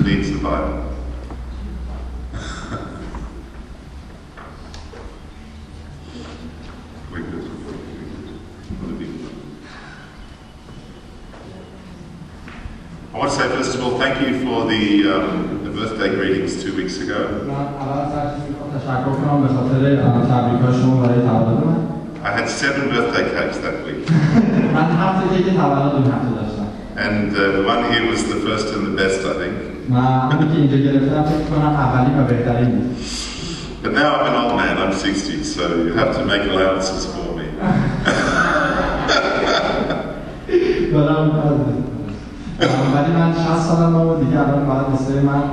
needs the Bible? I want to say first of all, thank you for the birthday greetings 2 weeks ago. I had 7 birthday cakes that week. And the one here was the first and the best, I think. But now I'm an old man, I'm 60, so you have to make allowances for me. ولی من 60 سالم و دیگه الان باید مثل من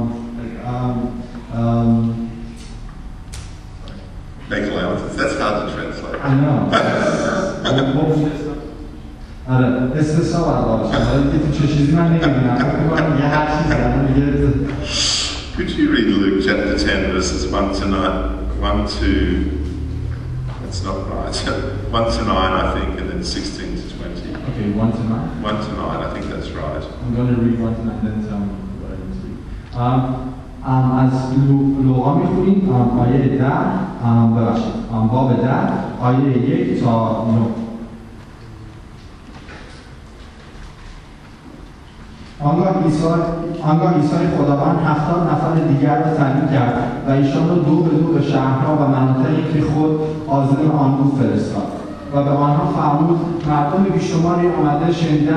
make allowances, that's hard to translate. I know. آره استثنا باید باشه ولی دیگه تو چه چیزی من نمی‌بینم فکر می‌کنم یه هر چیزی الان دیگه Could you read Luke chapter 10 verses 1 to 9? 1 to that's not right. 1 to 9 I think, and then 16 to 20. Okay, 1 to 9? 1 to 9, I think that's right. I'm going to read 1 to 9, then tell me what I need to read. از لوقا میخونیم آیه 10 ببخشید باب 10 آیه 1 تا 9. آنگاه عیسی خداوند 70 نفر دیگر را تعیین کرد و ایشان را دو به دو به شهرها و مناطقی که خود عازم آن بود فرستاد و به آنها فرمود مردم بیشماری آمده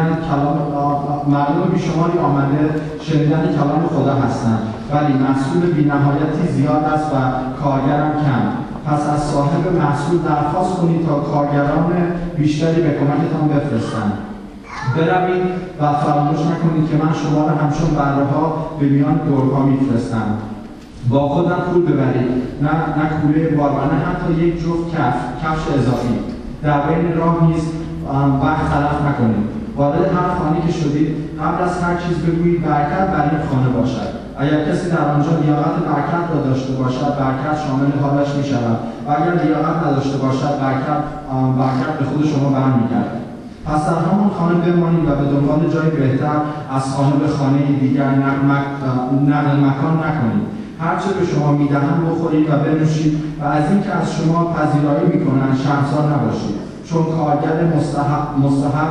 شنیدن کلام خدا هستند ولی محصول بی‌نهایتی زیاد است و کارگران کم. پس از صاحب محصول درخواست کنید تا کارگران بیشتری به کمکتان بفرستند. بروید و فراموش نکنید که من شما را همچون بره‌ها به میان گرگ‌ها می‌فرستم. با خودم پول ببرید، نه کوله بار و نه حتی یک جفت کفش اضافی. در بین راه نیز وقت تلف نکنید. وارد هر خانه‌ای که شدید قبل از هر چیز بگویید برکت بر این خانه باشد. اگر کسی در آنجا لیاقت برکت را داشته باشد برکت شامل حالش می‌شود و اگر لیاقت نداشته باشد برکت به خود شما برمیگردد. پس در همان خانه بمانید و به دنبال جای بهتر از خانه به خانه دیگر نقل مکان نکنید. هرچه به شما میدهند بخورید و بنوشید و از اینکه از شما پذیرایی میکنند شرمسار نباشید چون کارگر مستحق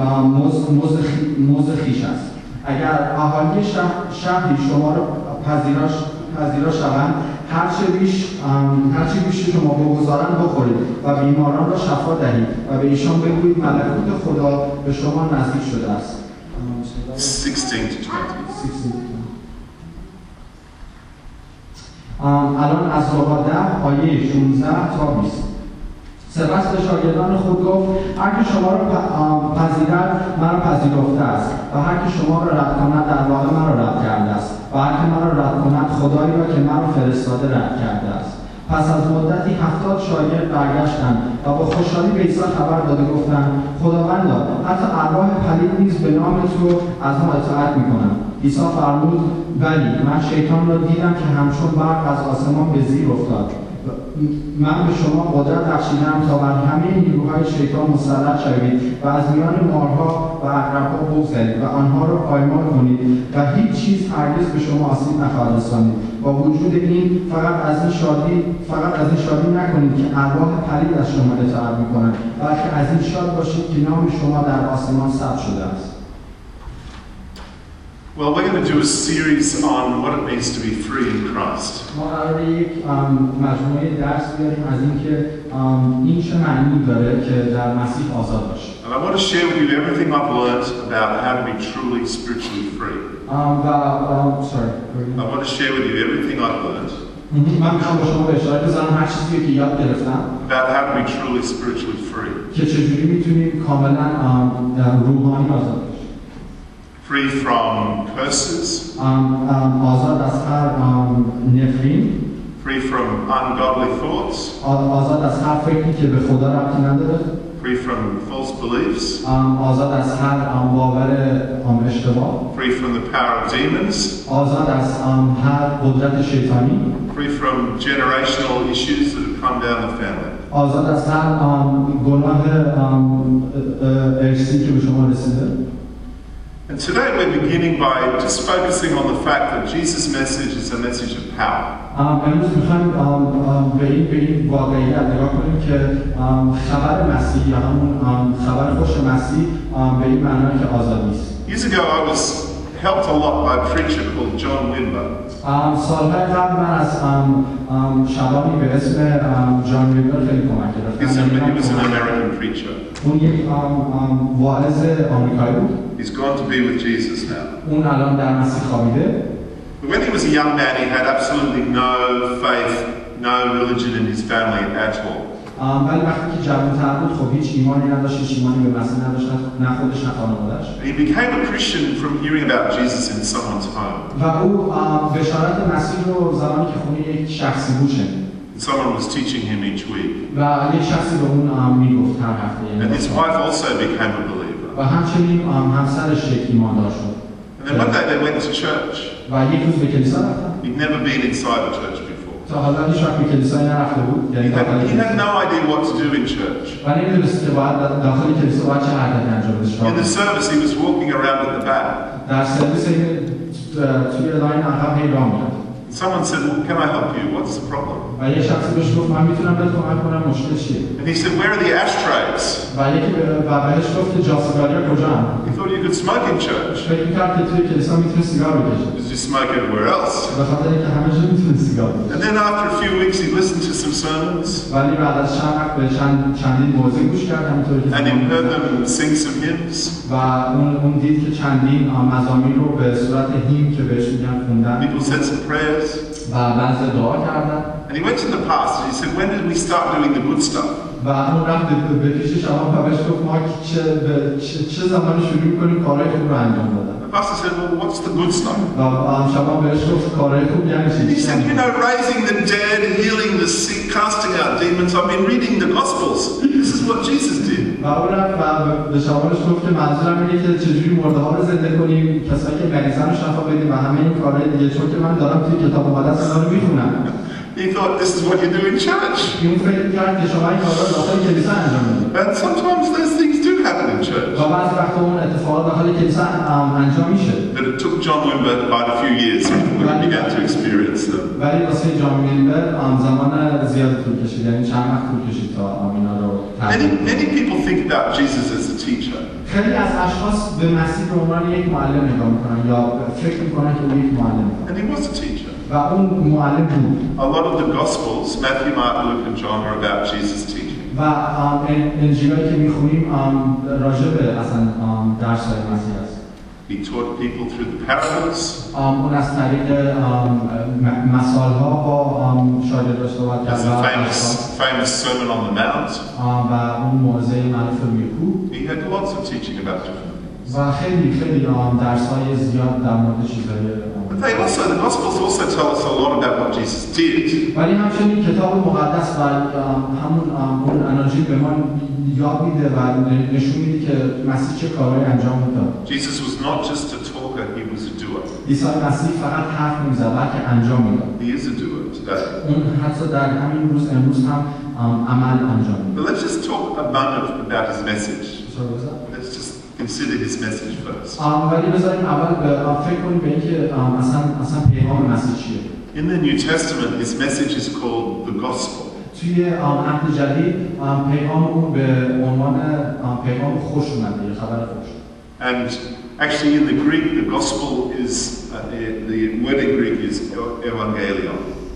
مزد خویش است. اگر اهالی شهری شما را پذیرا شوند هرچه بیش شما بگذارند بخورید و بیماران را شفا دهید و به ایشان بگویید ملکوت خدا به شما نزدیک شده است. 16 to 20. الان از لوقا 10 آیه 16 تا 20. سپس به شاگردان خود گفت هر که شما را پذیرد مرا پذیرفته است و هر که شما را رد کند در واقع مرا رد کرده است و هر که مرا رد کند خدایی را که مرا فرستاده رد کرده است. پس از مدتی 70 شاگرد برگشتند و با خوشحالی به عیسی خبر داده گفتند خداوندا حتی ارواح پلید نیز به نام تو از ما اطاعت می‌کنند. عیسی فرمود بلی من شیطان را دیدم که همچون برق از آسمان به زیر افتاد. من به شما قدرت بخشیدم تا بر همه نیروهای شیطان مسلط شوید و از میان مارها و عقرب‌ها بگذرید و آنها را پایمال کنید و هیچ چیز هرگز به شما آسیب نخواهد رسانید. با وجود این فقط از این شادی نکنید که ارواح پلید از شما اطاعت می‌کنند بلکه از این شاد باشید که نام شما در آسمان ثبت شده است. Well, we're going to do a series on what it means to be free in Christ. ما قراره یک مجموعه درس بیاریم از اینکه این چه معنی داره که در مسیح آزاد باشه. And I want to share with you everything I've learned about how to be truly spiritually free. I want to share with you everything I've learned. من میخوام با شما به اشاره بزنم هر چیزی که یاد گرفتم. About how to be truly spiritually free. که چجوری میتونیم کاملا روحانی آزاد باشیم. Free from curses. آزاد از هر نفرین. Free from ungodly thoughts. آزاد از هر فکری که به خدا ربطی نداره. Free from false beliefs. آزاد از هر باور اشتباه. Free from the power of demons. آزاد از هر قدرت شیطانی. Free from generational issues that have come down the family. آزاد از هر گناه ارثی که به شما رسیده. And today we're beginning by just focusing on the fact that Jesus' message is a message of power. امروز میخوایم به این واقعیت نگاه کنیم که خبر مسیح یا همون خبر خوش مسیح به این معنی که آزادی است. Years ago I was helped a lot by a preacher called John Wimber. سالهای قبل من از شبانی به اسم جان ویمبر خیلی کمک گرفتم. He was an American preacher. اون یک واعظ آمریکایی بود. He's gone to be with Jesus now. اون الان در مسیح خوابیده. But when he was a young man, he had absolutely no faith, no religion in his family at all. ولی وقتی که جوان‌تر بود خب هیچ ایمانی نداشت، هیچ ایمانی به مسیح نداشت، نه خودش نه خانواده‌اش. He became a Christian from hearing about Jesus in someone's home. و او بشارت مسیح رو زمانی که خونه یک شخصی بود شنید. Someone was teaching him each week. و یک شخصی به اون میگفت هر هفته. And his wife also became a believer. و همچنین همسرش یک ایماندار شد. And then one day they went to church. و یک روز به کلیسا رفتن. He'd never been inside a church before. تا حالا هیچ وقت به کلیسا نرفته بود. He had no idea what to do in church. و نمی‌دونست که باید داخل کلیسا باید چه حرکتی انجام بشه. In the service he was walking around at the back. در سرویس توی لاین عقب هی راه می‌رفت. Someone said, "Well, can I help you? What's the problem?" و یه شخصی بهش گفت من میتونم بهت کمک کنم، مشکل چیه؟ And he said, "Where are the ashtrays?" و یکی بهش گفت که جا سیگاریا کجاست؟ He thought you could smoke in church. فکر می‌کرد که توی کلیسا میتونه سیگار بکشه. Because you smoke everywhere else. به خاطر اینکه همه جا میتونه سیگار بکشه. And then after a few weeks he listened to some sermons. ولی بعد از چند وقت به چندین موضوع گوش کرد همونطوری که And he heard them sing some hymns. و اون دید که چندین مزامیر رو به صورت هیم که بهش میگن خوندن. People said some prayers. و بعضی دعا کردن. And he went to the pastor. He said, "When did we start doing the good stuff?" و اون رفت به پیش شما و بهش گفت ما چه زمانی شروع کنیم کارهای خوب رو انجام دادن. The pastor said, "Well, what's the good stuff?" و شما بهش گفت کارهای خوب یعنی چی؟ He said, "You know, raising the dead, healing the sick, casting out demons. I've been reading the Gospels. This is what Jesus did." و اون رفت و به شما بهش گفت که منظورم اینه که چجوری مرده ها رو زنده کنیم، کسایی که مریضان رو شفا بدیم و همه این کارهای دیگه، چون که من دارم توی کتاب مقدس اینا رو میخونم. He thought this is what you do in church. این فکر کرد که شما این کارا رو داخل کلیسا انجام میدید. And sometimes those things do happen in church. و بعضی وقتا اون اتفاقات داخل کلیسا انجام میشه. But it took John Wimber quite a few years before he began to experience them. ولی واسه جان ویمبر زمان زیادی طول کشید، یعنی چند وقت طول کشید تا اینا رو Many people think about Jesus as a teacher. خیلی از اشخاص به مسیح به عنوان یک معلم نگاه میکنن یا فکر میکنن که او یک معلمه. And he was a teacher. و اون معلم بود. A lot of the Gospels, Matthew, Mark, Luke, and John, are about Jesus' teaching. و انجیلایی که میخونیم راجع به اصلا درس‌های مسیح است. He taught people through the parables. اون از طریق مثال‌ها با شاگرداش صحبت کرد. There's the famous Sermon on the Mount. و اون موعظه معروف روی کوه. He had lots of teaching about different things. و خیلی درس‌های زیاد در مورد چیزهای But the Gospels also tell us a lot about what Jesus did. ولی همچنین کتاب مقدس و همون اناجیل به ما یاد میده و نشون میده که مسیح چه کارهایی انجام میداد. Jesus was not just a talker, he was a doer. عیسی مسیح فقط حرف نمیزد بلکه انجام میداد. He is a doer today. اون حتی در همین امروز هم عمل انجام میده. But let's just talk a moment about his message. Let's just consider his message first. ولی بذاریم اول فکر کنیم به اینکه اصلا پیغام مسیح چیه. In the New Testament, his message is called the gospel. توی عهد جدید پیغام اون به عنوان پیغام خوش اومده، خبر خوش. And actually in the Greek, the gospel is, the word in Greek is evangelion.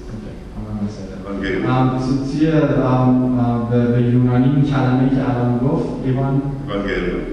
توی به یونانی این کلمه‌ای که الان گفت Evangelion.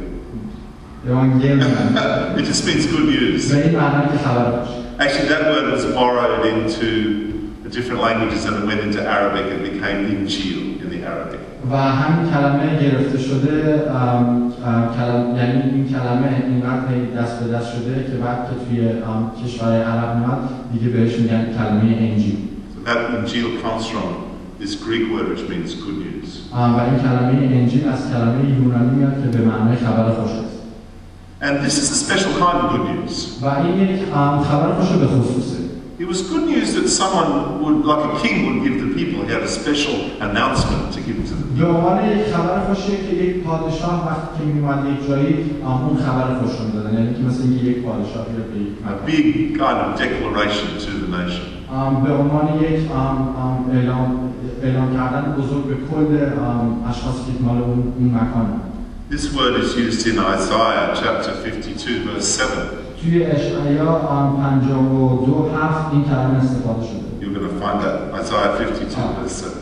It just means good news. به این معنی که خبر خوش. Actually, that word was borrowed into the different languages and it went into Arabic and became Injil in the Arabic. و همین کلمه گرفته شده، یعنی این کلمه اینقدر دست به دست شده که بعد که توی کشورهای عرب میاد دیگه بهش میگن کلمه انجیل. So that Injil comes from this Greek word which means good news. و این کلمه انجیل از کلمه یونانی میاد که به معنای خبر خوش است. And this is a special kind of good news. و این یک خبر خوش به خصوصه. It was good news that someone would, like a king, would give the people. He had a special announcement to give to the به عنوان یک خبر خوشیه که یک پادشاه وقتی که می‌اومد یک جایی اون خبر خوش رو می‌دادن، یعنی که مثل اینکه یک پادشاه بیاد به یک a big kind of declaration to the nation. به عنوان یک اعلام کردن بزرگ به کل اشخاصی که مال اون مکان. This word is used in Isaiah chapter 52 verse 7. توی اشعیا 52:7 این کلمه استفاده شده. You're going to find that Isaiah 52 verse 7.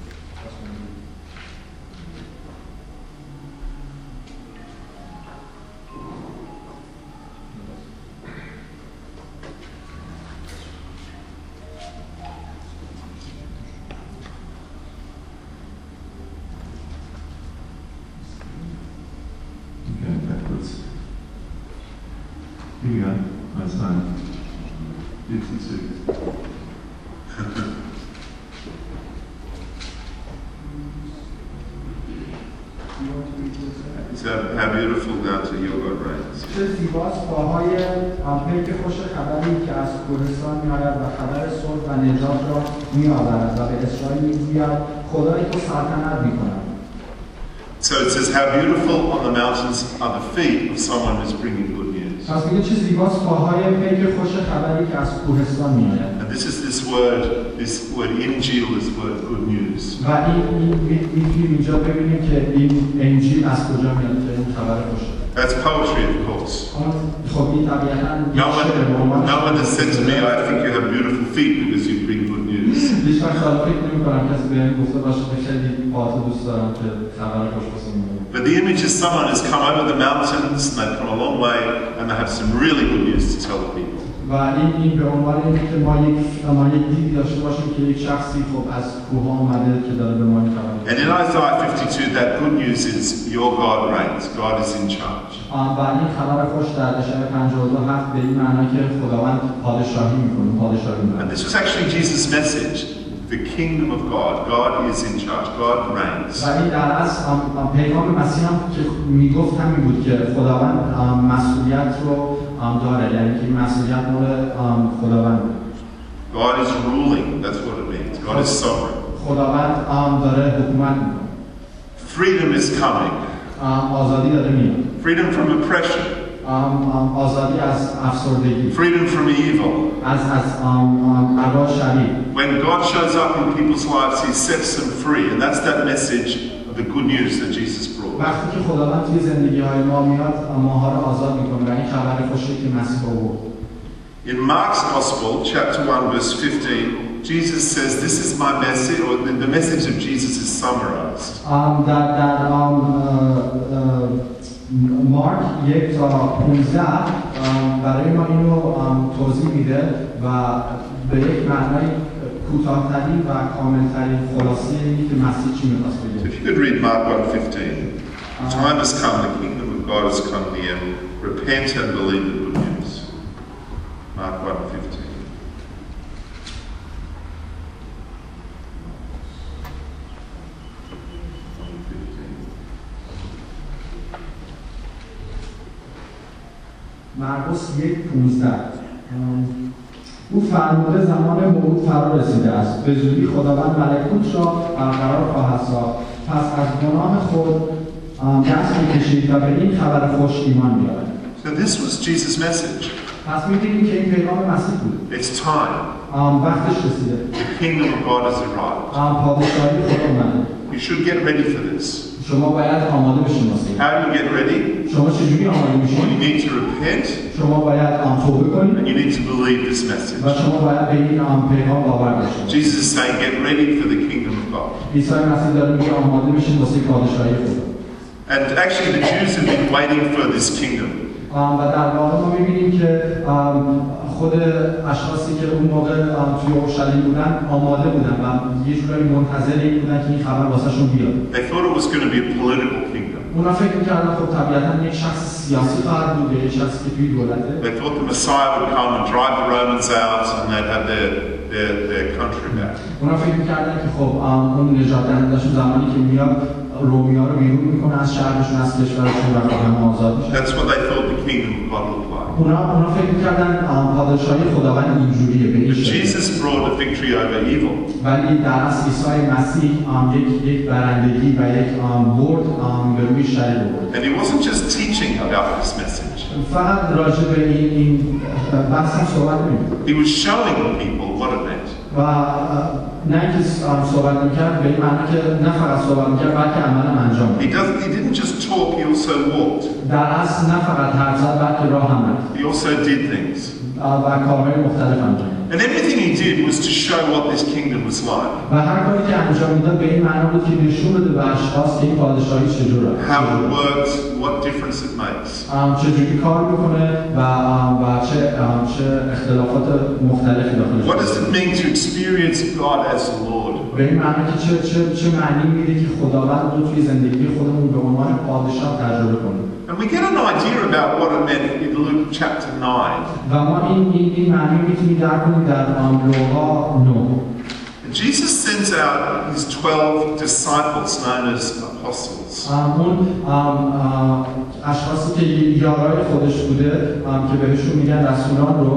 Here we go, Isaiah 52. So how beautiful down to your God reigns. چه زیباست پاهای پیک خوش خبری که از کوهستان می‌آید و خبر صلح و نجات را می‌آورد و به اسرائیل می‌گوید خدایی که سلطنت می‌کند. So it says how beautiful on the mountains are the feet of someone who's bringing good news. پس میگه چه زیباست پاهای پیک خوش خبری که از کوهستان می‌آید. And this word Injil is word good news. و می‌تونیم اینجا ببینیم که این انجیل از کجا میاد که این خبر خوشه. That's poetry, of course. خب این طبیعتاً No one has said to me, I think you have beautiful feet because you bring good news. هیچ وقت فکر نمی‌کنم کسی بهم گفته باشه که خیلی پاهاتو دوست دارم که خبر خوش واسه میاد. But the image is someone has come over the mountains and they've come a long way and they have some really good news to tell people. و این به عنوان اینه که ما یک دیدی داشته باشیم که یک شخصی خب از کوه اومده که داره به ما این خبر میده. And in Isaiah 52 that good news is your God reigns. God is in charge. و این خبر خوش در اشعیا 52:7 به این معنا که خداوند پادشاهی میکنه، پادشاهی میکنه. And this was actually Jesus' message. The kingdom of God. God is in charge. God reigns. و این در اصل پیغام مسیح هم که میگفت همین بود که خداوند مسئولیت رو داره، یعنی که مسئولیت مال خداوند. God is ruling. That's what it means. God is sovereign. خداوند داره حکومت میکنه. Freedom is coming. آزادی داره میاد. Freedom from oppression. آزادی از افسردگی. Freedom from evil. از عذاب شریر. When God shows up in people's lives, He sets them free, and that's that message of the good news that Jesus brought. وقتی که خداوند توی زندگی‌های ما میاد، ماها رو آزاد میکنه و این خبر خوشی که مسیح آورد. In Mark's Gospel, chapter 1, verse 15, Jesus says, "This is my message," or the message of Jesus is summarized. در مارک 1-15 برای ما اینو توضیح میده و به یک معنای کوتاه‌ترین و کامل‌ترین خلاصه اینه که مسیح چی می‌خواست بگه. If you could read Mark 1:15, the time has come, the kingdom of God has come near. Repent and believe the good news. Mark 1:15. مرقس 1:15 او فرموده زمان موعود فرا رسیده است، به زودی خداوند ملکوت را برقرار خواهد ساخت، پس از گناه خود دست می‌کشید و به این خبر خوش ایمان بیاورید. So this was Jesus' message. پس می‌بینیم که این پیغام مسیح بود. It's time. وقتش رسیده. The kingdom of God has arrived. پادشاهی خدا اومده. You should get ready for this. شما باید آماده بشین واسه این. How do you get ready? شما چجوری آماده Well, you میشین؟ need to repent شما باید توبه کنید and you need to believe this message. و شما باید به این پیغام باور بشین. Jesus is saying, get ready for the kingdom of God. عیسی مسیح داره میگه آماده بشین واسه پادشاهی خدا. And actually the Jews have been waiting for this kingdom. و در واقع ما می‌بینیم که خود اشخاصی که اون موقع توی اورشلیم بودن آماده بودن و یه جورایی منتظر این بودن که این خبر واسهشون بیاد. They thought it was going to be a political kingdom. اونا فکر می‌کردن خب طبیعتاً یک شخص سیاسی خواهد بود، یک شخصی که توی دولته. They thought the Messiah would come and drive the Romans out and they'd have their country back. اونا فکر می‌کردن که خب اون نجات دهنده‌شون زمانی که میاد رومیا رو بیرون میکنه از شهرشون، از کشورشون و همه آزاد میشن. That's what they thought the kingdom of God looked like. اونا فکر می‌کردن پادشاهی خداوند اینجوریه به این But شکل. Jesus brought a victory over evil. ولی در اصل عیسی مسیح یک برندگی و یک برد به روی شر بود. And he wasn't just teaching about this message. فقط راجع به این بحث هم صحبت نمی‌کرد. He was showing people what it meant. و نه اینکه صحبت می‌کرد به این معنی که نه فقط صحبت می‌کرد بلکه عمل انجام داد. He didn't just talk, he also walked. در اصل نه فقط حرف زد بلکه راه هم رفت. He also did things. و کارهای مختلف انجام داد. And everything he did was to show what this kingdom was like. و هر کاری که انجام میداد به این معنی بود که نشون بده به اشخاص که این پادشاهی چجوره. How it works, what difference it makes. چجوری کار میکنه و چه اختلافات مختلفی داخلش. What does it mean to experience God as the Lord? به این معنی که چه معنی میده که خداوند رو توی زندگی خودمون به عنوان پادشاه تجربه کنیم. And we get an idea about what it meant in Luke chapter 9. و ما این معنی میتونیم درک کنیم در لوقا 9. Jesus sends out his 12 disciples known as apostles. اون اشخاصی که یارای خودش بوده که بهشون میگن رسولان رو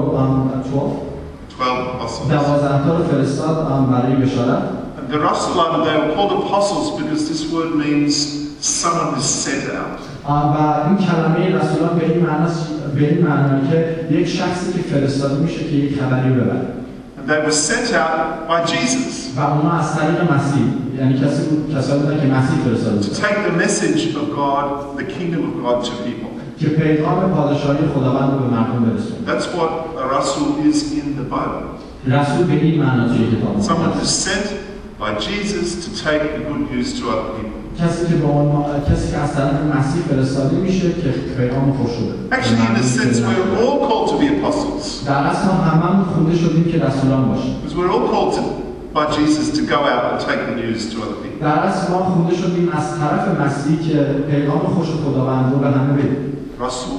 12 apostles. 12 تا رو فرستاد برای بشارت. The Rasulam, they were called apostles because this word means someone who's sent out. و این کلمه رسولان به این معنی که یک شخصی که فرستاده میشه که یک خبری ببره. And they were sent out by Jesus. و اونا از طریق مسیح، یعنی کسایی بودن که مسیح فرستاده بود. To take the message of God, the kingdom of God to people. که پیغام پادشاهی خداوند رو به مردم برسونه. That's what a Rasul is in the Bible. رسول به این معنی توی کتاب. Someone who's sent by Jesus to take the good news to other people. کسی که از طرف مسیح فرستاده میشه که پیغام خوش رو بده. Actually, in a sense, we're all called to be apostles. در اصل هممون خونده شدیم که رسولان باشیم. Because we're all called by Jesus to go out and take the news to other people. در اصل ما خونده شدیم از طرف مسیح که پیغام خوش خداوند رو به همه بدیم. Rasul.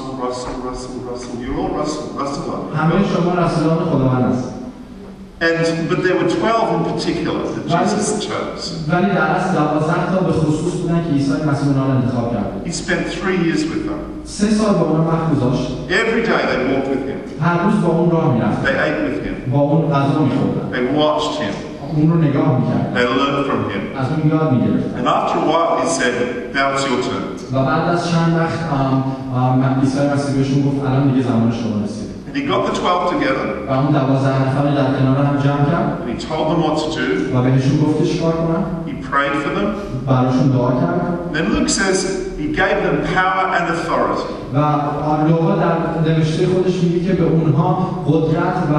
You're all Rasul. همه شما رسولان خداوند هستید. But there were 12 in particular that Jesus chose. ولی در اصل 12 تا به خصوص بودن که عیسی مسیح اونها رو انتخاب کرد. He spent 3 years with them. 3 سال با اونها وقت گذاشت. Every day they walked with him. هر روز با اون راه میرفت. They ate with him. با اون غذا می‌خوردن. They watched him. اون رو نگاه می‌کردن. They learned from him. از اون یاد می‌گرفتن. And after a while he said, "Now it's your turn." و بعد از چند وقت عیسی مسیح بهشون گفت الان دیگه زمان شما رسیده. And he got the 12 together. و اون 12 نفر در کنار هم جمع کرد. And he told them what to do. و بهشون گفت چیکار کنن. He prayed for them. براشون دعا کرد. Then Luke says he gave them power and authority. و لوقا در نوشته خودش میگه که به اونها قدرت و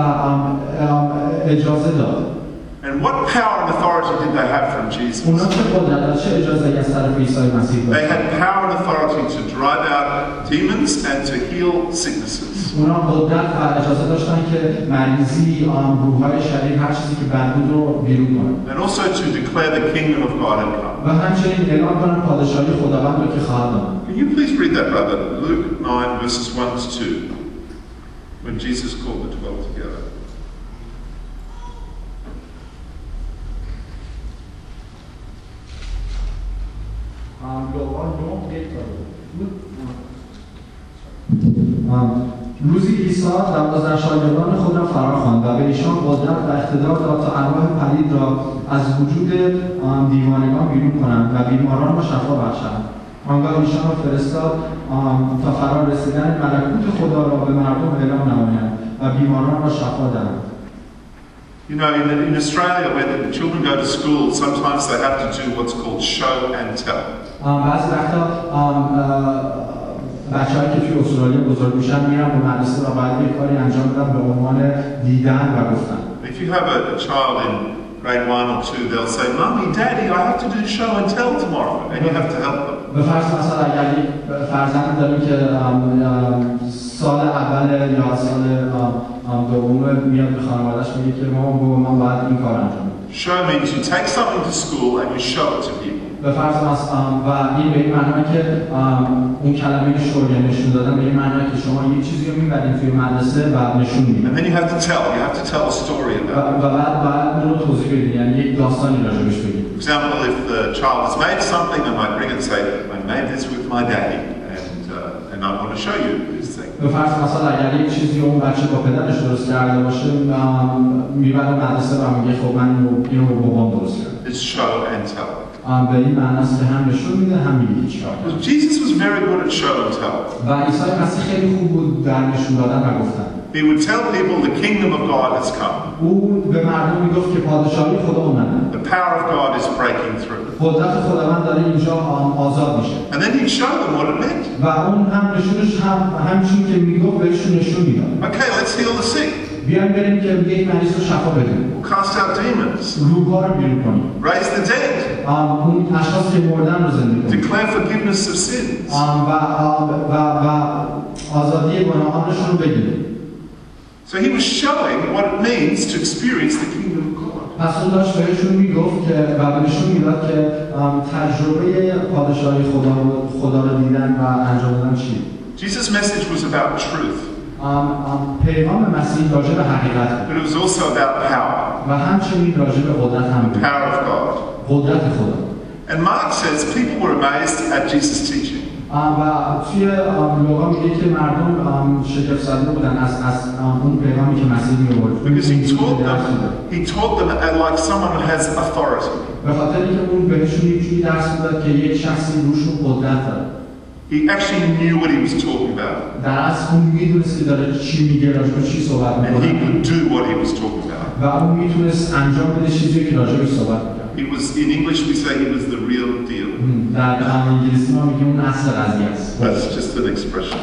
اجازه داد. And what power and authority did they have from Jesus? اونا چه قدرت و چه اجازه‌ای از طرف عیسی مسیح داشتن؟ They had power and authority to drive out demons and to heal sicknesses. اونا قدرت و اجازه داشتن که مریضی، روح‌های شریر، هر چیزی که بد بود رو بیرون کنن. And also to declare the kingdom of God had come. و همچنین اعلام کنن پادشاهی خداوند رو که خواهد آمد. Can you please read that, brother? Luke 9 verses 1 to 2. When Jesus called the 12 together. روزی عیسی 12 شاگردان خود را فراخواند و به ایشان قدرت و اقتدار داد تا ارواح پلید را از وجود دیوانگان بیرون کنند و بیماران را شفا بخشند. آنگاه ایشان را فرستاد تا فرا رسیدن ملکوت خدا را به مردم اعلام نمایند و بیماران را شفا دهند. You know, in Australia, when the children go to school, sometimes they have to do what's called show and tell. بعضی وقتا بچه‌هایی که توی استرالیا بزرگ میشن میرن به مدرسه و باید یک کاری انجام بدن به عنوان دیدن و گفتن. If you have a child in grade 1 or 2, they'll say, "Mommy, Daddy, I have to do show and tell tomorrow," and you have to help them. به فرض مثلا اگر یک فرزند داریم که سال اول یا سال دوم میاد به خانواده‌اش میگه که من باید این کار انجام بدم. Show means you take something to school and you show it to people. به فرض و این به این معنی که اون کلمه شو یعنی نشون دادن به این معنی که شما یک چیزی رو میبرید توی مدرسه و نشون میدید. And then you have to tell a story about it. و بعد اون رو توضیح بدید، یعنی یک داستانی راجعش بگید. For example, if the child has made something, they might bring it and say, "I made this with my daddy," and I want to show you this thing. به فرض مثلا اگر یک چیزی اون بچه با پدرش درست کرده باشه میبره مدرسه و میگه خب من اینو با بابام درست کردم. It's show and tell. به این معنی است که هم نشون میده هم میگه چیکار کنه. Jesus was very good at show and tell. و عیسی مسیح خیلی خوب بود در نشون دادن و گفتن. He would tell people the kingdom of God has come. او به مردم میگفت که پادشاهی خدا اومده. The power of God is breaking through. قدرت خداوند داره اینجا آزاد میشه. And then he'd show them what it meant. و اون هم نشونش همچین که میگفت بهشون نشون میداد. Okay, let's heal the sick. بیایم بریم که یک مریض رو شفا بدیم. Cast out demons. روح‌ها رو بیرون کنیم. Raise the dead. اون اشخاص که مردن رو زنده کنیم. Declare forgiveness of sins. و آزادی گناهانشون رو بگیریم. So he was showing what it means to experience the kingdom of God. پس اون داشت بهشون میگفت که و بهشون میداد که تجربه پادشاهی خدا رو دیدن و انجام دادن چی. Jesus' message was about truth. پیغام مسیح راجع به حقیقت بود. But it was also about power. و همچنین راجع به قدرت هم بود. Power of God. قدرت خدا. And Mark says people were amazed at Jesus' teaching. و توی لوقا میگه که مردم شگفت زده بودن از اون پیغامی که مسیح می‌آورد. Because he taught them like someone who has authority. به خاطر اینکه اون بهشون یه درس می‌داد که یک شخصی روشون قدرت داره. He actually knew what he was talking about. در اصل اون می‌دونست که داره چی میگه، راجع به چی صحبت می‌کنه. And he could do what he was talking about. و اون می‌تونست انجام بده چیزی که راجع بهش صحبت می‌کنه. He was, in English we say he was the real deal. در انگلیسی ما میگیم اون اصل قضیه است. That's just an expression.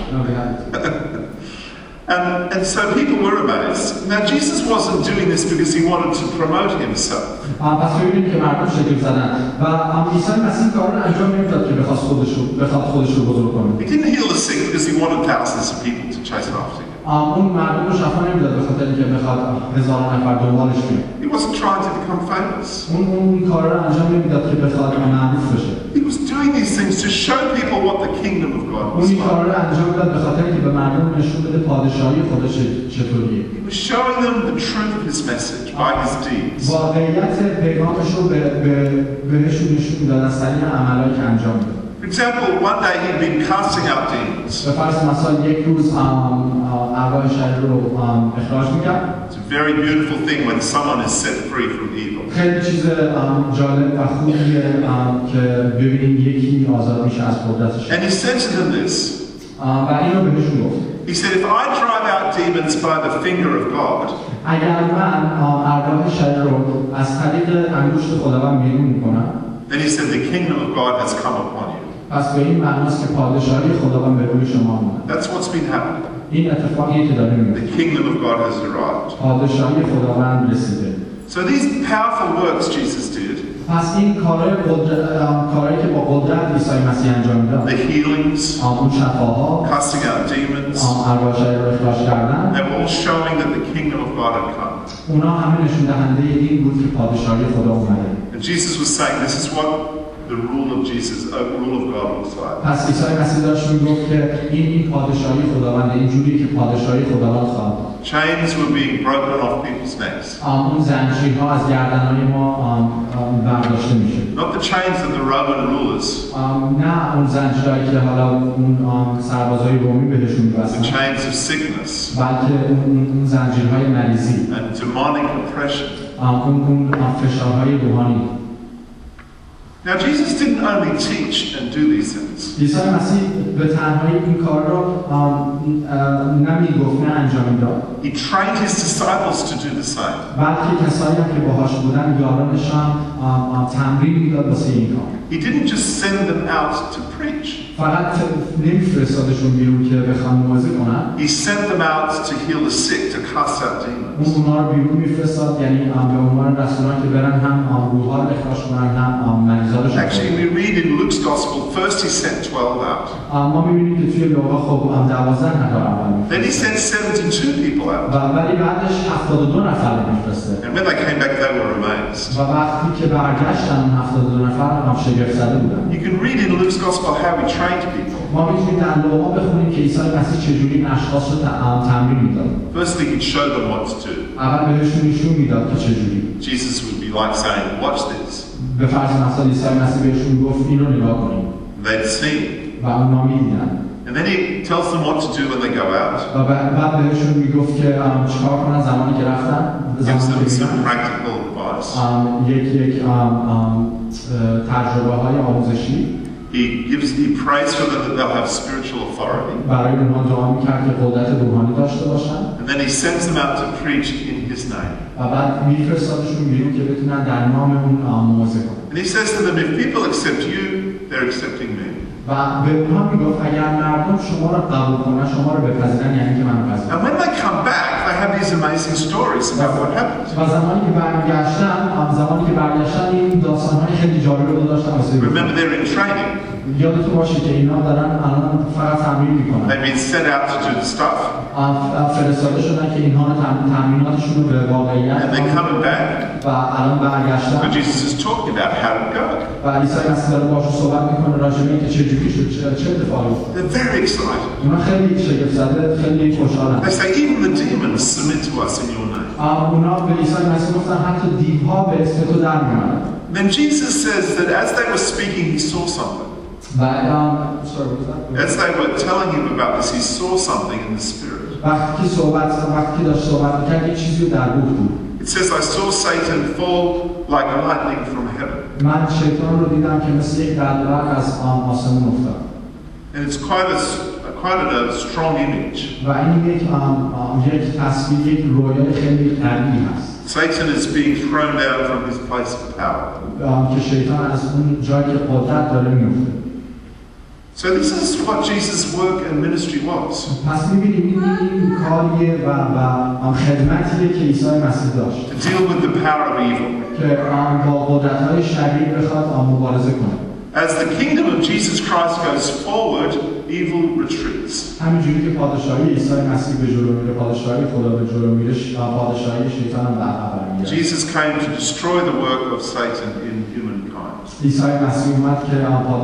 And so people were amazed. Now Jesus wasn't doing this because he wanted to promote himself. پس ببینیم که مردم شگفت زدن و عیسی مسیح کار رو انجام نمیداد که بخواد خودش رو بزرگ کنه. He didn't heal the sick because he wanted thousands of people to chase after him. اون مردم رو شفا نمیداد به خاطر اینکه بخواد هزاران نفر دنبالش بیان. He wasn't trying to become famous. اون کار رو انجام نمیداد که بخواد معروف بشه. He was doing these things to show people what the kingdom of God was اون کار like. رو انجام داد به خاطر اینکه به مردم نشون بده پادشاهی خودش چطوریه. He was showing them the truth of his message by his deeds. واقعیت پیغامش رو بهشون نشون میداد از طریق عملایی که انجام داد. For example, one day he'd been casting out demons. به فرض مثلا یک روز ارواح شریر رو اخراج میکرد. It's a very beautiful thing when someone is set free from evil. خیلی چیز جالب و خوبیه که ببینیم یکی آزاد میشه از قدرتش. And he said to them this. و اینو بهشون گفت. He said, if I drive out demons by the finger of God, اگر من ارواح شریر رو از طریق انگشت خداوند بیرون میکنم. Then he said, the kingdom of God has come upon you. پس به این معناست که پادشاهی خداوند به روی شما اومد. That's what's been happening. این اتفاقی که داره میفته. The kingdom of God has arrived. پادشاهی خداوند رسیده. So these powerful works Jesus did, پس این کارهایی که با قدرت عیسی مسیح انجام میداد. the healings, اون شفاها، casting out demons, ارواح شریر رو اخراج کردن. they were all showing that the kingdom of God had come. اونا همه نشون دهنده این بود که پادشاهی خدا اومده. And Jesus was saying, this is what the rule of Jesus, rule of God looks like. پس عیسی مسیح داشت میگفت که این پادشاهی خداونده، اینجوری که پادشاهی خداوند خواهد. Chains were being broken off people's necks. اون زنجیرها از گردنهای ما برداشته میشه. Not the chains of the Roman rulers. نه اون زنجیرهایی که حالا اون سربازای رومی بهشون می‌بستن. The chains of sickness. بلکه اون زنجیرهای مریضی. And demonic oppression. اون فشارهای روحانی. Now Jesus didn't only teach and do these things. عیسی مسیح به تنهایی این کار رو نمیگفت نه انجام میداد. He trained his disciples to do the same. بلکه کسایی هم که باهاش بودن یارانش هم تمرین میداد واسه این کار. He didn't just send them out to preach. فقط نمیفرستادشون بیرون که بخوان موعظه کنن. He sent them out to heal the sick, to cast out demons. اونا رو بیرون میفرستاد، یعنی به عنوان رسولان که برن هم روح‌ها رو اخراج کنن هم مریضا رو شفا. Actually, we read in Luke's Gospel, first he sent 12 out. ما می‌بینیم که توی لوقا خب 12 نفر اول. Then he sent 72 people out. ولی بعدش 72 نفر رو میفرسته. And when they came back, they were amazed. و وقتی که برگشتن اون 72 نفر هم شگفت زده بودن. You can read in Luke's Gospel how he trained people. ما می‌تونیم در لوقا بخونیم که عیسی مسیح چجوری این اشخاص رو تمرین می‌داد. Firstly, he'd show them what to do. اول بهشون نشون میداد که چجوری. Jesus would be like saying, watch this. به فرض مثلا عیسی مسیح بهشون گفت اینو نگاه کنید. They'd see. و اونا می‌دیدن. And And then he tells them what to do when they go out. و بعد بهشون میگفت که چیکار کنن زمانی که رفتن، Gives زمانی them که some میرن. practical advice. یک تجربه های آموزشی. He prays for them that they'll have spiritual authority. برای اونها دعا میکرد که قدرت روحانی داشته باشن. And then he sends them out to preach in his name. و بعد میفرستادشون بیرون که بتونن در نام اون موعظه کنن. And he says to them, if people accept you, they're accepting me. و به اونها میگفت اگر مردم شما را قبول کنن، شما را بپذیرن، یعنی که منو پذیرن. And when they come back, they have these amazing stories about what happened. و زمانی که برگشتن این داستان‌های خیلی جالب رو داشتن واسه Remember, they're in training. یادتون باشه که اینا دارن الان فقط تمرین میکنن. They've been sent out to do the stuff. فرستاده شدن که اینها تمریناتشون رو به واقعیت. And they're coming back. و الان برگشتن. But Jesus is talking about how to go. و عیسی مسیح داره باهاشون صحبت میکنه راجع به اینکه چه جوری شد، چه اتفاقی افتاد. They're very excited. اونا خیلی شگفت زده، خیلی خوشحالن. They say, even the demons submit to us in your name. اونا به عیسی مسیح گفتن حتی دیوها به اسم تو در میآیند. Then Jesus says that as they were speaking, he saw something. As they were telling him about this, he saw something in the spirit. وقتی داشت صحبت می‌کرد یک چیزی رو در روح دید. It says, I saw Satan fall like lightning from heaven. من شیطان رو دیدم که مثل یک برق از آسمون افتاد. And it's quite a strong image. و این یک تصویر، یک رویای خیلی قوی هست. Satan is being thrown down from his place of power. که شیطان از اون جایی که قدرت داره میفته. So this is what Jesus' work and ministry was. پس می‌بینیم این کاریه و خدمتیه که عیسی مسیح داشت. To deal with the power of evil. که با قدرت‌های شریر بخواد مبارزه کنه. As the kingdom of Jesus Christ goes forward, evil retreats. همینجوری که پادشاهی عیسی مسیح به جلو میره، پادشاهی خدا به جلو میره، پادشاهی شیطان هم در عقب میره. Jesus came to destroy the work of Satan in humankind. عیسی مسیح اومد که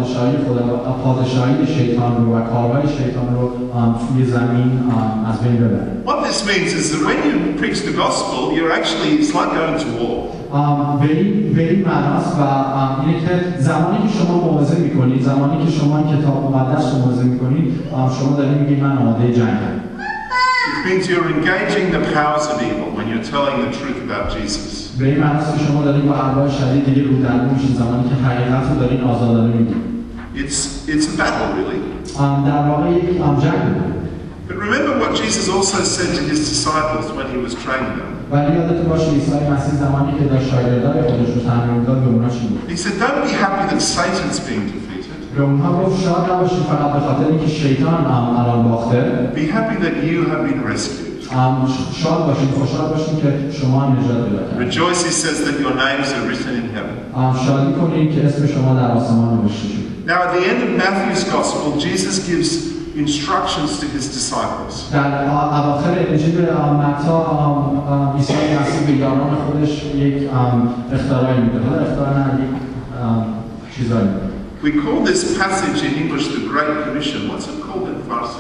پادشاهی شیطان رو و کارهای شیطان رو توی زمین از بین ببره. What this means is that when you preach the gospel, it's like going to war. به این معناست و اینه که زمانی که شما موعظه میکنید، زمانی که شما این کتاب مقدس رو موعظه میکنید، شما دارید میگید من آماده جنگم. It means you're engaging the powers of evil when you're telling the truth about Jesus. به این معناست که شما دارید با ارواح شریر دیگه رو در رو میشید زمانی که حقیقت رو دارین آزادانه میگید. It's a battle, really. در واقع یک جنگه. But remember what Jesus also said to his disciples when he was training them. ولی یادتون باشه عیسی مسیح زمانی که داشت شاگردای خودش رو تعلیم میداد به اونها چی گفت؟ He said, don't be happy that Satan's being defeated. به اونها گفت شاد نباشید فقط به خاطر اینکه شیطان الان باخته. Be happy that you have been rescued. شاد باشید، خوشحال باشید که شما نجات پیدا کردید. Rejoice, he says, that your names are written in heaven. شادی کنید که اسم شما در آسمان نوشته شده. Now at the end of Matthew's gospel, Jesus gives instructions to his disciples. در اواخر انجیل متی عیسی مسیح به یاران خودش یک اختراعی میده. اختراع نه، یک چیزایی میده. We call this passage in English the Great Commission. What's it called in Farsi?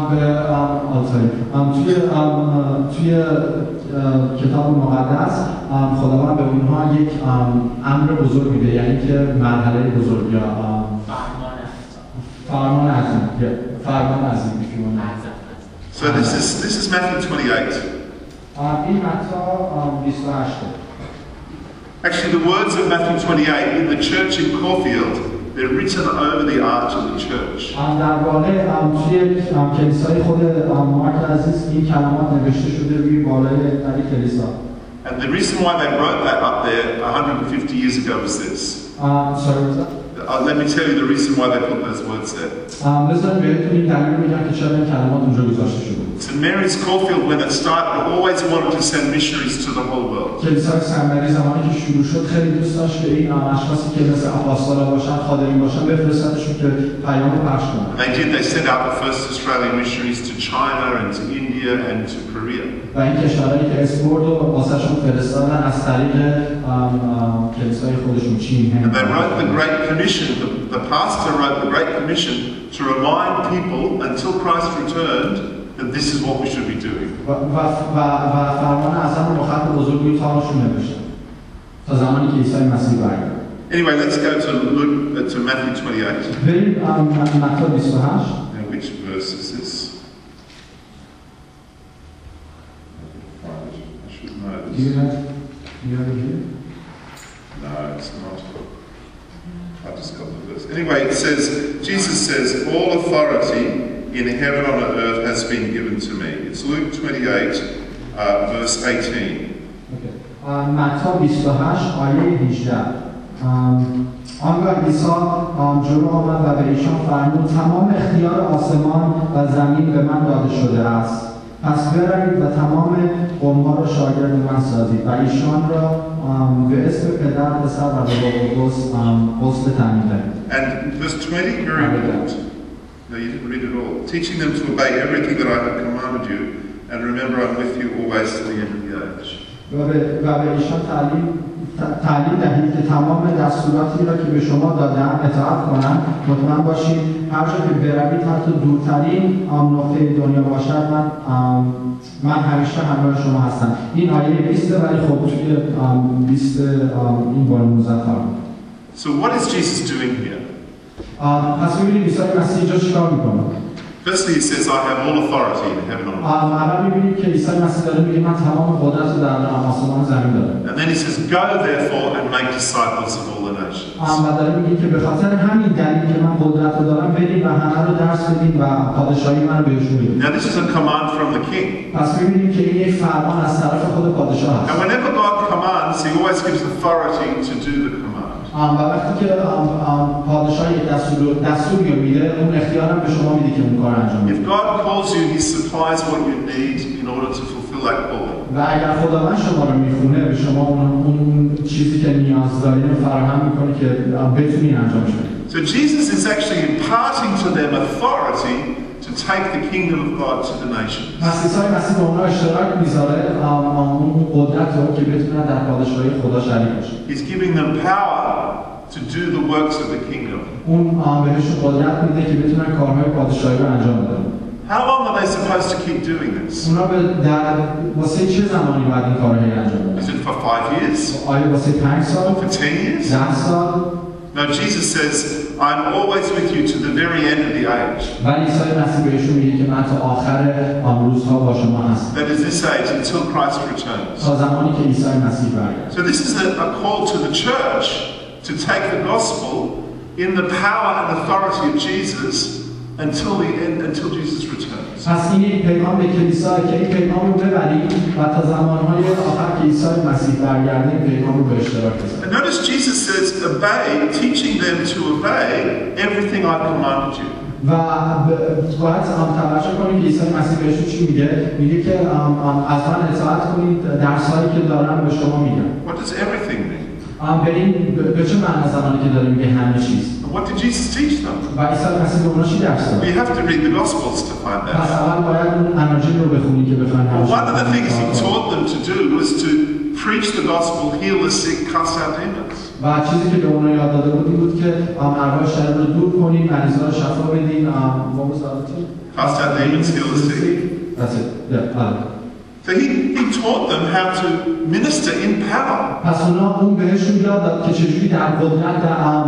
توی کتاب مقدس خداوند به اونها یک امر بزرگ میده، یعنی که مرحله بزرگ یا فرمان عظیم. So this is Matthew 28. این متی 28. Actually, the words of Matthew 28 in the church in Caulfield, they're written over the arch of the church. در واقع توی کلیسای خود مارک عزیز این کلمات نوشته شده روی بالای در کلیسا. And the reason why they wrote that up there 150 years ago was this. Let me tell you the reason why they put those words there. بذارید بهتون این دلیل بگم که چرا این کلمات اونجا گذاشته شده. St. Mary's Caulfield, when it started, always wanted to send missionaries to the whole world. کلیسای سن مری زمانی که شروع شد خیلی دوست داشت که این اشخاصی که مثل آپاستالا باشن، خادمین باشن، بفرستادشون که پیام رو پخش کنن. They did. They sent out the first Australian missionaries to China and to India and to Korea. و این کشورهایی که اسپورت رو واسهشون فرستادن از طریق کلیسای خودشون چین، هند. And they wrote the Great Commission. The pastor wrote the Great Commission to remind people until Christ returned that this is what we should be doing. و فرمان اعظم رو با خط بزرگ روی تاقشون نوشتن تا زمانی که عیسی مسیح برگرده. Anyway, let's go to Matthew 28. بریم متی 28. And which verse is this? I should know Do you this. have it here? No, it's not. I just got the verse. Anyway, it says, Jesus says, all authority in heaven and on earth has been given to me. It's Luke 28, verse 18. متی 28 آیه 18. آنگاه عیسی جلو آمد و به ایشان فرمود تمام اختیار آسمان و زمین به من داده شده است. پس بروید و تمام قوم‌ها را شاگرد من سازید و ایشان را به اسم پدر، پسر و روح القدس غسل تعمیم دهید. And verse 20, very important. No, you didn't read it all. Teaching them to obey everything that I have commanded you, and remember I'm with you always to the end of the age. و به ایشان تعلیم دهید که تمام دستوراتی را که به شما دادم اطاعت کنند. مطمئن باشید هر جا که بروید حتی دورترین نقطه دنیا باشد من همیشه همراه شما هستم. این آیه 20 ولی خب توی 20 این بار مزخرف. So what is Jesus doing here? پس می‌بینید عیسی مسیح اینجا چیکار می‌کنه؟ Firstly, he says, I have all authority in heaven and on earth. اول می‌بینید که عیسی مسیح داره میگه من تمام قدرت رو در آسمان و زمین دارم. And then he says, go therefore and make disciples of all the nations. و داره میگه که به خاطر همین دلیل که من قدرت رو دارم برید و همه رو درس بدید و پادشاهی من رو بهشون بدید. Now this is a command from the king. پس می‌بینیم که این یک فرمان از طرف خود پادشاه است. And whenever God commands, he always gives authority to do the command. و وقتی که پادشاه یک دستوری میده اون اختیار هم به شما میده که اون کار انجام بدید. If God calls you, he supplies what you need in order to fulfill that calling. و اگر خداوند شما رو میخونه به شما اون چیزی که نیاز دارید رو فراهم میکنه که بتونید انجام بدید. So Jesus is actually imparting to them authority to take the kingdom of God to the nations. پس عیسی مسیح به اونها اشتراک میذاره اون قدرت رو که بتونن در پادشاهی خدا شریک بشن. He's giving them power to do the works of the kingdom. اون بهشون قدرت میده که بتونن کارهای پادشاهی رو انجام بدن. How long are they supposed to keep doing this? اونا واسه چه زمانی باید این کارها رو انجام بدن؟ Is it for 5 years? آیا واسه 5 سال؟ For 10 years? 10 سال؟ No, Jesus says, I'm always with you to the very end of the age. ولی عیسی مسیح بهشون میگه که من تا آخر روزها با شما هستم. That is this age until Christ returns. تا زمانی که عیسی مسیح برگرده. So this is a call to the church to take the gospel in the power and authority of Jesus until the end, until Jesus returns. پس این یک پیغام به کلیسا که این پیغام رو ببرید و تا زمانهای آخر که عیسی مسیح برگرده این پیغام رو به اشتراک بذارید. And notice Jesus says, obey, teaching them to obey everything I commanded you. و باید توجه کنید که عیسی مسیح بهشون چی میگه؟ میگه که از من اطاعت کنید درسایی که دارم به شما میگم. What does everything mean? به چه معنی زمانی که داره میگه همه چیز؟ What did Jesus teach them? و عیسی مسیح به اونها چی درس داد؟ We have to read the Gospels to find that پس out. اول باید اون اناجیل رو بخونید که بخواید. One of the things he taught them to do was to preach the gospel, heal the sick, cast out demons. و چیزی که به اونها یاد داده بود این بود که ارواح شریر رو دور کنید، مریضا رو شفا بدین. What was the other thing? Cast out demons, heal the sick. That's it. Yeah. So he taught them how to minister in power. پس اون بهشون یاد داد که چجوری در قدرت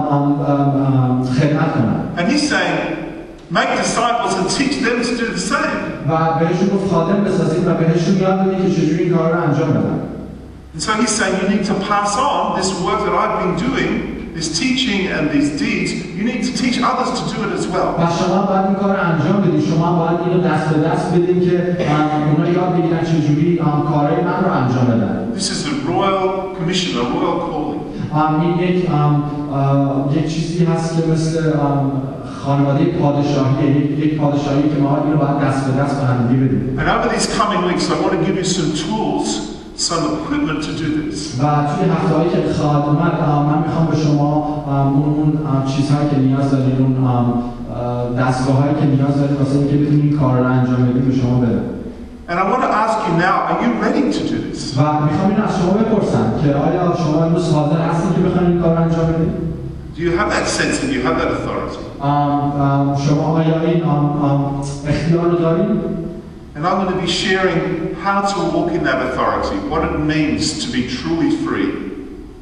خدمت کنن. And he's saying, make disciples and teach them to do the same. و بهشون گفت خادم بسازید و بهشون یاد بدید که چجوری این کار رو انجام بدن. And so he's saying you need to pass on this work that I've been doing, this teaching and these deeds, you need to teach others to do it as well. و شما باید این کار رو انجام بدید. شما باید اینو دست به دست بدید که اونا یاد بگیرن چجوری کارهای من رو انجام بدن. This is a royal commission, a royal calling. این یک چیزی هست که مثل خانواده پادشاهی، یک پادشاهی که ما اینو باید دست به دست به هم بدیم. And over these coming weeks I want to give you some tools, some equipment to do this. و توی هفته‌هایی که خواهد اومد من میخوام به شما اون چیزهایی که نیاز دارید، اون دستگاه‌هایی که نیاز دارید واسه اینکه بتونید این کار رو انجام بدید به شما بدم. And I want to ask you now, are you ready to do this? و میخوام اینو از شما بپرسم که آیا شما امروز حاضر هستید که بخواید این کار رو انجام بدید؟ Do you have that sense that you have that authority? شما آیا این اختیار رو دارید؟ And I'm going to be sharing how to walk in that authority, what it means to be truly free.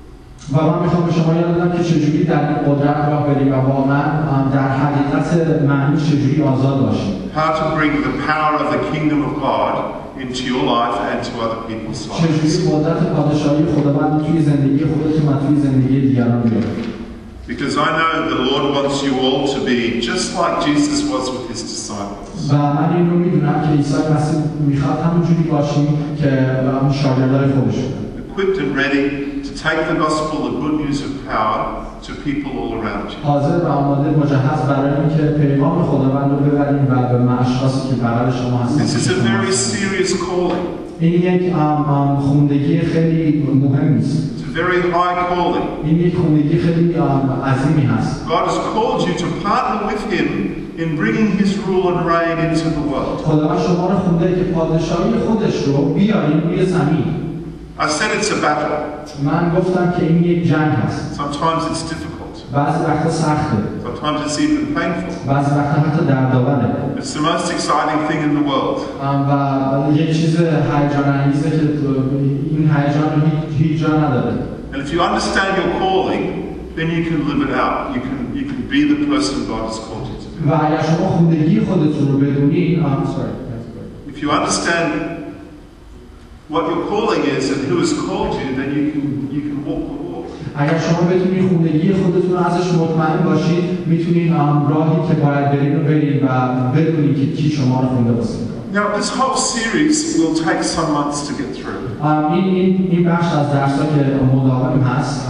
و من میخوام به شما یاد بدم که چجوری در این قدرت راه بریم و واقعا در حقیقت معنی چجوری آزاد باشیم. How to bring the power of the kingdom of God into your life and to other people's lives. چجوری قدرت پادشاهی خداوند توی زندگی خودتون و توی زندگی دیگران بیارید. Because I know the Lord wants you all to be just like Jesus was with his disciples. و من این رو میدونم که عیسی مسیح میخواد همونجوری باشیم که شاگردای خودش equipped and ready to take the gospel, the good news of power, to people all around you. حاضر و آماده مجهز برای اینکه پیغام خداوند رو ببریم و به اشخاصی که بغل شما هستن. This is a very serious calling. این یک خوندگی خیلی مهمی است. It's a very high calling. این یک خوندگی خیلی عظیمی هست. God has called you to partner with him in bringing his rule and reign into the world. خداوند شما رو خونده که پادشاهی خودش رو بیاریم روی زمین. I said it's a battle. من گفتم که این یک جنگ هست. Sometimes it's difficult. بعضی وقتا سخته. Sometimes it's even painful. بعضی وقتا حتی دردآوره. It's the most exciting thing in the world. و یک چیز هیجان انگیزه که این هیجان رو هیچ جا نداره. And if you understand your calling, then you can live it out. You can be the person God has called you to be. و اگر شما خوندگی خودتون رو بدونین، if you understand what your calling is and who has called you, then you can walk the walk. اگر شما بتونید خوندگی خودتون رو ازش مطمئن باشید، میتونید راهی که باید برید رو برید و بدونید که کی شما رو خونده واسه میکنه. Now this whole series will take some months to get through. این بخش از درس‌ها که مداوم هست،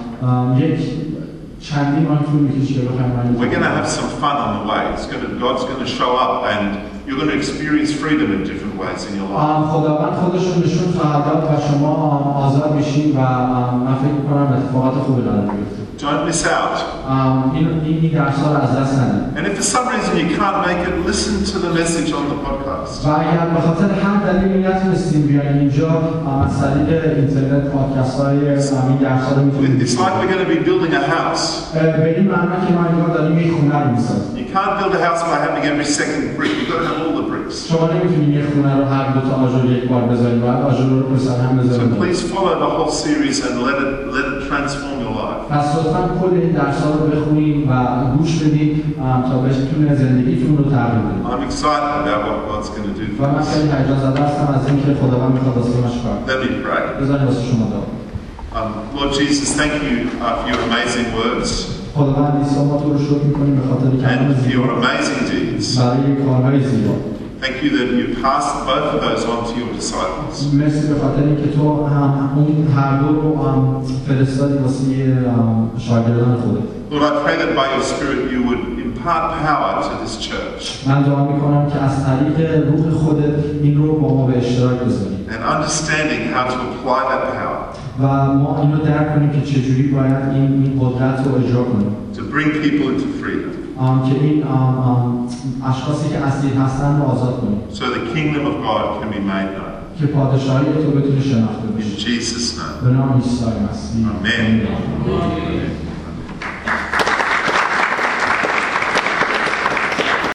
یک چندین ماه طول می‌کشه که بخوایم. We're going to have some fun on the way. God's going to show up and you're going to experience freedom in different ways in your life. خداوند خودش رو نشون خواهد داد و شما آزاد میشین و من فکر می‌کنم اتفاقات خوبی قرار بیفته. Don't miss out. این درس‌ها رو از دست ندید. And if for some reason you can't make it, listen to the message on the podcast. و اگر به خاطر هر دلیلی نتونستین بیاین اینجا، از طریق اینترنت پادکست‌های این درس‌ها رو می‌تونید. It's like we're going to be building a house. به این معنی که ما اینجا داریم یک خونه رو می‌سازیم. You can't build a house by having every second brick. You've got to have all the bricks. شما نمی‌تونید یک خونه رو هر دو تا آجر یک بار بذارید، باید آجر رو پشت هم بذارید. So please follow the whole series and let it transform your life. پس لطفاً کل این درس‌ها رو بخونید و گوش بدید تا بتونید زندگیتون رو تغییر بدید. I'm excited about what God's going to do. و من خیلی هیجان زده هستم از اینکه خداوند می‌خواد واسه ما چیکار کنه. Let me pray. بذارید واسه شما دعا. Lord Jesus, thank you for your amazing words خداوند عیسی ما تو رو شکر می‌کنیم به خاطر کلام and for your زیبا amazing deeds. برای کارهای زیبا. Thank you that you passed both of those on to your disciples. مرسی به خاطر اینکه تو اون هر دو رو فرستادی واسه شاگردان خودت. Lord, I pray that by your Spirit you would impart power to this church من دعا می‌کنم که از طریق روح خودت این رو با ما به اشتراک بذاری. and understanding how to apply that power و ما اینو درک کنیم که چجوری باید این قدرت رو اجرا کنیم. to bring people into freedom. که این اشخاصی که اسیر هستن رو آزاد کنیم. So the kingdom of God can be made known. که پادشاهی تو بتونه شناخته In بشه. Jesus' name. به نام عیسی مسیح. Amen.